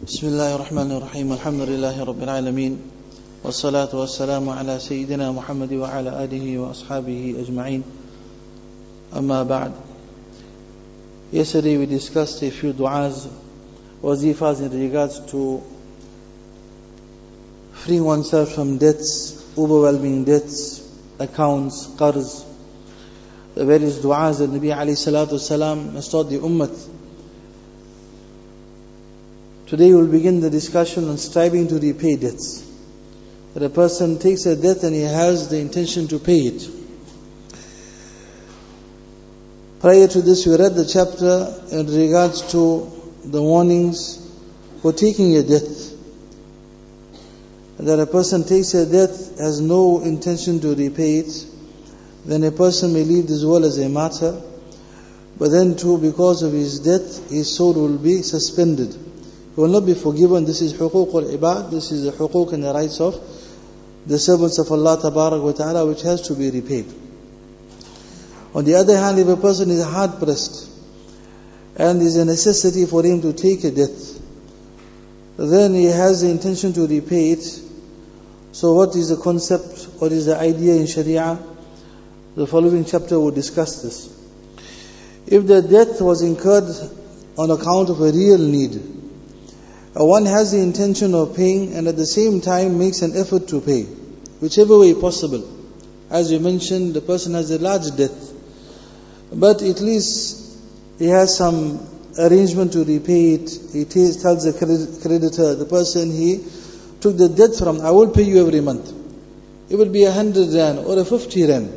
بسم الله الرحمن الرحيم الحمد لله رب العالمين والصلاة والسلام على سيدنا محمد وعلى آله وأصحابه أجمعين أما بعد. Yesterday we discussed a few du'as, wazifas in regards to freeing oneself from debts, overwhelming debts, accounts, qarz, the various du'as that Nabi alayhi salatu wasalam has taught the ummah. Today we will begin the discussion on striving to repay debts. That a person takes a debt and he has the intention to pay it. Prior to this we read the chapter in regards to the warnings for taking a debt. That a person takes a debt, has no intention to repay it, then a person may leave this world as a martyr. But then too, because of his debt, his soul will be suspended. He will not be forgiven. This is huquq al-ibad, this is the huquq and the rights of the servants of Allah Tabarak wa Ta'ala, which has to be repaid. On the other hand, if a person is hard pressed and there is a necessity for him to take a debt, then he has the intention to repay it. So what is the concept, what is the idea in Sharia? The following chapter will discuss this. If the debt was incurred on account of a real need, one has the intention of paying and at the same time makes an effort to pay, whichever way possible. As we mentioned, the person has a large debt, but at least he has some arrangement to repay it. He tells the creditor, the person he took the debt from, I will pay you every month. It will be 100 rand or a 50 rand.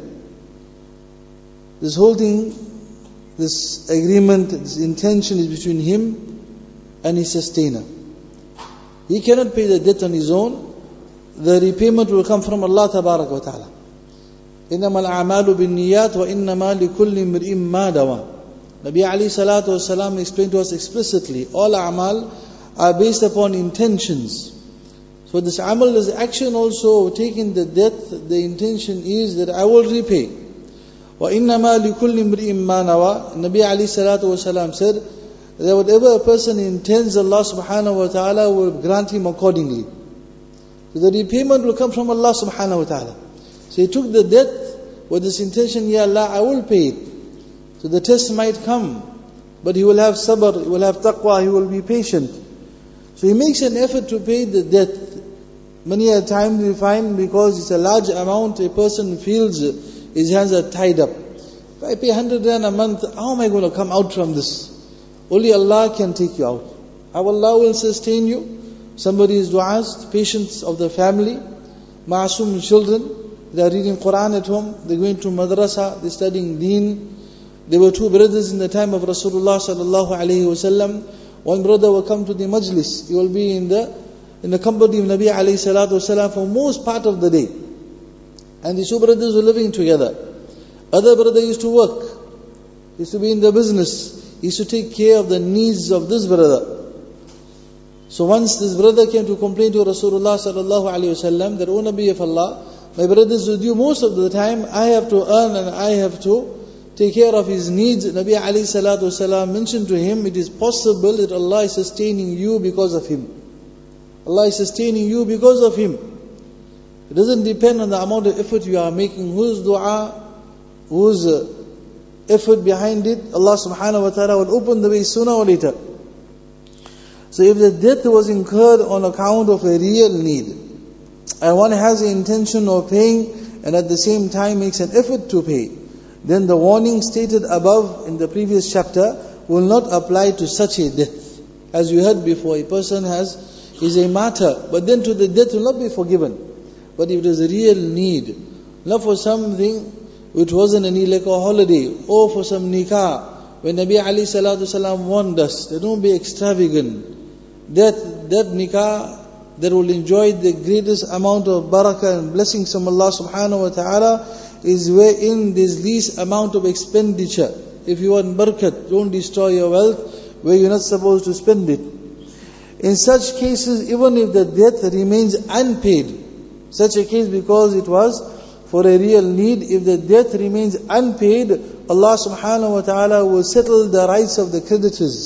This whole thing, this agreement, this intention is between him and his sustainer. He cannot pay the debt on his own. The repayment will come from Allah Tabarak wa Ta'ala. إِنَّمَا الْأَعْمَالُ بِالنِّيَّاتِ وَإِنَّمَا لِكُلِّ امْرِئٍ مَّا نَوَى. Nabi alayhi salatu wasalam explained to us explicitly, all a'mal are based upon intentions. So this amal, this action also of taking the debt, the intention is that I will repay. وَإِنَّمَا لِكُلِّ امْرِئٍ مَّا نَوَى. Nabi alayhi salatu wasalam said that whatever a person intends, Allah subhanahu wa ta'ala will grant him accordingly. So the repayment will come from Allah subhanahu wa ta'ala. So he took the debt with this intention, Ya Allah, I will pay it. So the test might come, but he will have sabr, he will have taqwa, he will be patient. So he makes an effort to pay the debt. Many a time we find, because it's a large amount, a person feels his hands are tied up. If I pay 100 rand a month, how am I going to come out from this? Only Allah can take you out. How Allah will sustain you? Somebody's du'as, patience of the family, ma'asum children, they are reading Quran at home, they are going to madrasa, they are studying deen. There were two brothers in the time of Rasulullah sallallahu alaihi wasallam. One brother will come to the majlis, he will be in the company of Nabi alayhi salatu wasallam for most part of the day. And these two brothers were living together. Other brother used to work, used to be in the business, he used to take care of the needs of this brother. So once this brother came to complain to Rasulullah sallallahu alaihi wasallam that, O Nabi of Allah, my brother is with you most of the time, I have to earn and I have to take care of his needs. Nabi alayhi salatu wasalam mentioned to him, it is possible that Allah is sustaining you because of him. Allah is sustaining you because of him. It doesn't depend on the amount of effort you are making, whose dua, whose effort behind it. Allah subhanahu wa ta'ala will open the way sooner or later. So if the debt was incurred on account of a real need, and one has the intention of paying and at the same time makes an effort to pay, then the warning stated above in the previous chapter will not apply to such a debt. As you heard before, a person is a martyr, but then to the debt will not be forgiven. But if it is a real need, not for something which wasn't a need like a holiday, or for some nikah, when Nabi alayhi salatu wasalam warned us, that don't be extravagant. That nikah that will enjoy the greatest amount of barakah and blessings from Allah subhanahu wa ta'ala is wherein there's least amount of expenditure. If you want barakat, don't destroy your wealth where you're not supposed to spend it. In such cases, even if the debt remains unpaid, such a case because it was for a real need, if the debt remains unpaid, Allah subhanahu wa ta'ala will settle the rights of the creditors.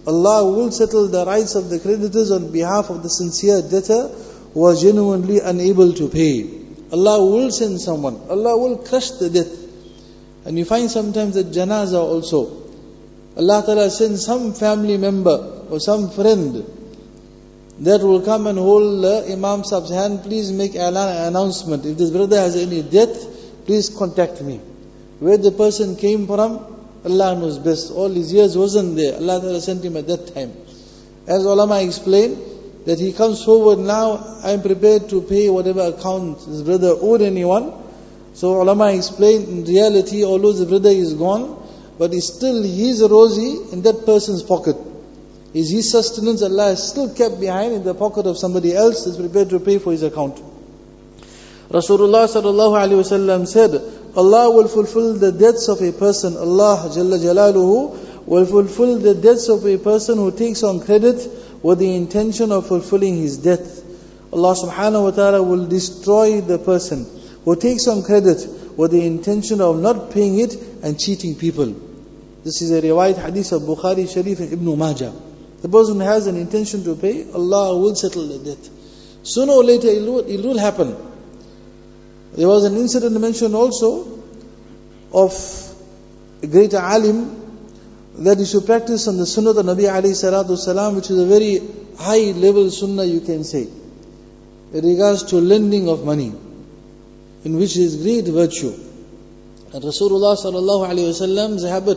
Allah will settle the rights of the creditors on behalf of the sincere debtor who are genuinely unable to pay. Allah will send someone. Allah will crush the debt. And you find sometimes that janazah also, Allah Ta'ala sends some family member or some friend that will come and hold the Imam Sahib's hand. Please make an announcement. If this brother has any debt, please contact me. Where the person came from, Allah knows best. All his years wasn't there. Allah Ta'ala sent him at that time. As ulama explained, that he comes forward now, I am prepared to pay whatever account his brother owed anyone. So ulama explained, in reality, although the brother is gone, but it's still his rozi in that person's pocket. Is his sustenance, Allah has still kept behind in the pocket of somebody else that's prepared to pay for his account. Rasulullah sallallahu alaihi wasallam said, Allah will fulfill the debts of a person. Allah Jalla Jalaluhu will fulfill the debts of a person who takes on credit with the intention of fulfilling his debt. Allah subhanahu wa ta'ala will destroy the person who takes on credit with the intention of not paying it and cheating people. This is a riwayat hadith of Bukhari Sharif and Ibn Majah. The person who has an intention to pay, Allah will settle the debt. Sooner or later it will happen. There was an incident mentioned also of a great alim that used to practice on the sunnah of the Nabi alayhi salatu wasalam, which is a very high level sunnah, you can say, in regards to lending of money, in which is great virtue. And Rasulullah sallallahu alayhi wasallam's habit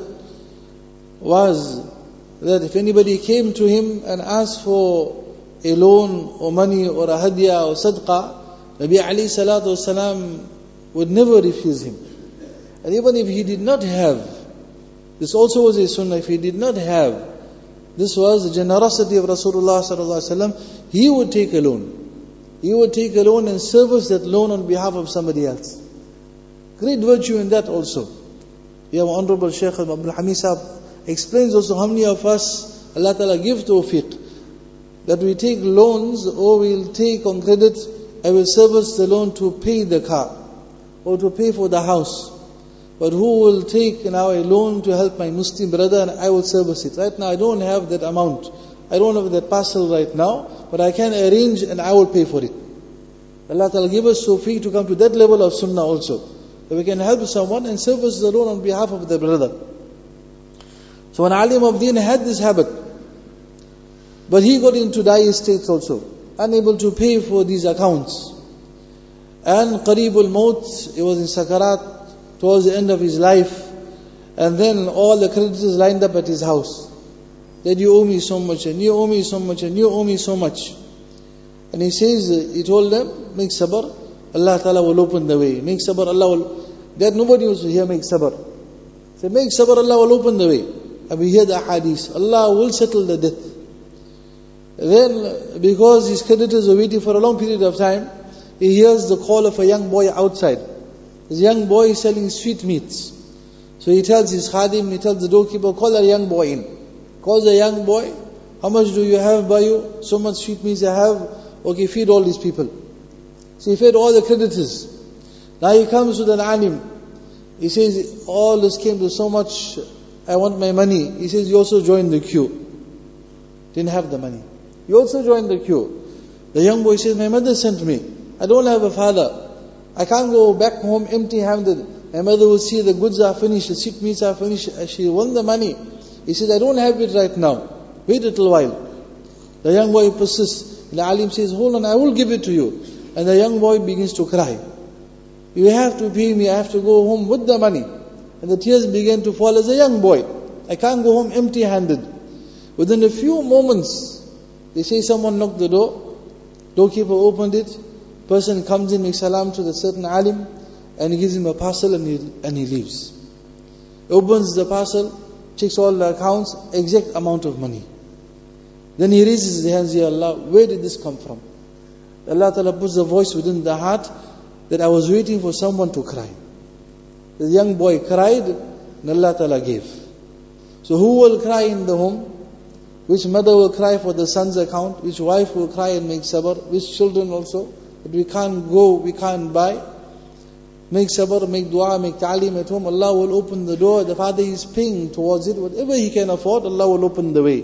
was that if anybody came to him and asked for a loan or money or a hadiyah or sadaqah, Nabi alayhi salatu wasalam would never refuse him. And even if he did not have, this also was a sunnah, if he did not have, this was the generosity of Rasulullah sallallahu alaihi wasallam, he would take a loan. He would take a loan and service that loan on behalf of somebody else. Great virtue in that also. We have Honorable Shaykh Abdul Hamid Sahib explains also how many of us Allah Ta'ala give tawfiq, that we take loans or we'll take on credit, I will service the loan to pay the car or to pay for the house. But who will take now a loan to help my Muslim brother and I will service it? Right now I don't have that amount. I don't have that parcel right now, but I can arrange and I will pay for it. Allah Ta'ala give us tawfiq to come to that level of sunnah also, that we can help someone and service the loan on behalf of the brother. So an alim of deen had this habit, but he got into dire states also, unable to pay for these accounts. And Qareebul Maut, he was in Sakarat, towards the end of his life, and then all the creditors lined up at his house. That you owe me so much, and you owe me so much, and you owe me so much. And he says, he told them, make sabr, Allah Ta'ala will open the way. Make sabr, Allah will, that nobody was here, make sabr. Say, make sabr, Allah will open the way. And we hear the hadith, Allah will settle the debt. Then, because his creditors were waiting for a long period of time, he hears the call of a young boy outside. This young boy is selling sweet meats. So he tells his khadim, he tells the doorkeeper, call the young boy in. Calls the young boy, how much do you have by you? So much sweet meats I have. Okay, feed all these people. So he fed all the creditors. Now he comes with an alim. He says, all this came to so much, I want my money. He says, you also joined the queue. Didn't have the money. You also joined the queue. The young boy says, my mother sent me. I don't have a father. I can't go back home empty-handed. My mother will see the goods are finished, the sweet meats are finished. She won the money. He says, I don't have it right now. Wait a little while. The young boy persists. The alim says, hold on, I will give it to you. And the young boy begins to cry. You have to pay me, I have to go home with the money. And the tears began to fall as a young boy. I can't go home empty-handed. Within a few moments, they say someone knocked the door. Doorkeeper opened it. Person comes in, makes salam to the certain alim, and he gives him a parcel and he leaves. Opens the parcel, checks all the accounts, exact amount of money. Then he raises his hands, Ya Allah, where did this come from? Allah Ta'ala puts the voice within the heart that I was waiting for someone to cry. The young boy cried, and Allah Ta'ala gave. So who will cry in the home? Which mother will cry for the son's account? Which wife will cry and make sabr? Which children also? That we can't go, we can't buy. Make sabr, make dua, make ta'aleem at home. Allah will open the door. The father is paying towards it. Whatever he can afford, Allah will open the way.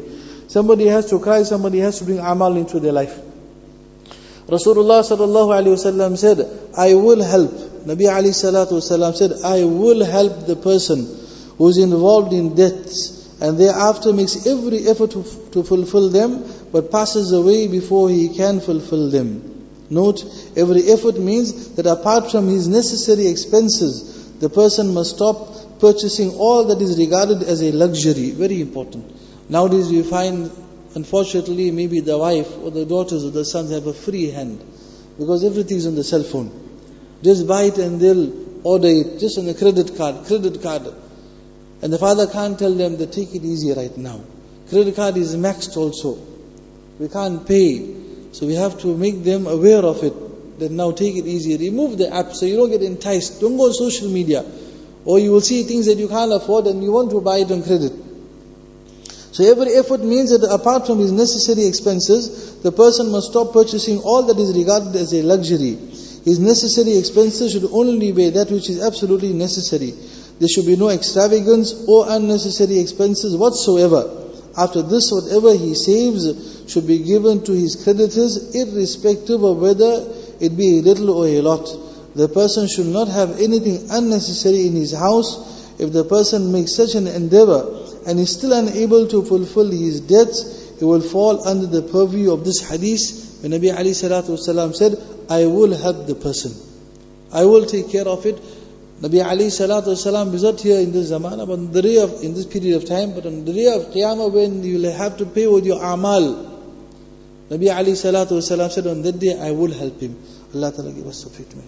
Somebody has to cry, somebody has to bring amal into their life. Rasulullah sallallahu alaihi wasallam said, I will help. Nabi alayhi salatu wasallam said, I will help the person who is involved in debts and thereafter makes every effort to fulfill them, but passes away before he can fulfill them. Note, every effort means that apart from his necessary expenses, the person must stop purchasing all that is regarded as a luxury. Very important. Nowadays we find, unfortunately, maybe the wife or the daughters or the sons have a free hand, because everything is on the cell phone. Just buy it and they'll order it just on a credit card. And the father can't tell them that take it easy right now. Credit card is maxed also. We can't pay. So we have to make them aware of it. That now take it easy. Remove the app so you don't get enticed. Don't go on social media. Or you will see things that you can't afford and you want to buy it on credit. So every effort means that apart from his necessary expenses, the person must stop purchasing all that is regarded as a luxury. His necessary expenses should only be that which is absolutely necessary. There should be no extravagance or unnecessary expenses whatsoever. After this, whatever he saves should be given to his creditors, irrespective of whether it be a little or a lot. The person should not have anything unnecessary in his house. If the person makes such an endeavor and is still unable to fulfill his debts, he will fall under the purview of this hadith, when Nabi alayhi salatu wasalam said, I will help the person. I will take care of it. Nabi alayhi salatu wasalam is not here in this zamana, but on the day of, in this period of time, but on the day of Qiyamah, when you will have to pay with your amal, Nabi alayhi salatu wasalam said, on that day I will help him. Allah Ta'ala give us tawfiq.